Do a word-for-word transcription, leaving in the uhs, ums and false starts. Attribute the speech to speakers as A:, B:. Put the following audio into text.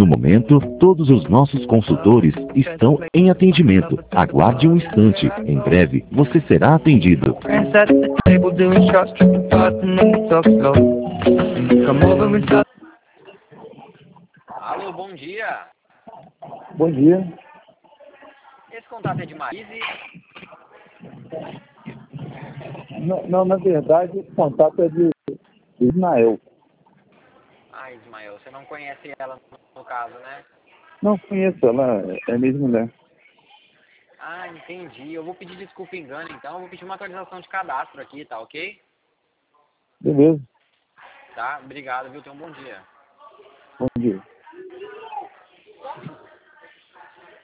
A: momento, todos os nossos consultores estão em atendimento. Aguarde um instante. Em breve, você será atendido.
B: Alô, bom dia.
C: Bom dia.
B: Esse contato é de Marise?
C: Não, não, na verdade, o contato é de Ismael.
B: Ah, Ismael, você não conhece ela no caso, né?
C: Não conheço, ela é minha mulher.
B: Ah, entendi. Eu vou pedir desculpa engano, então. Eu vou pedir uma atualização de cadastro aqui, tá ok?
C: Beleza.
B: Tá? Obrigado, viu? Tenha um bom dia.
C: Bom dia.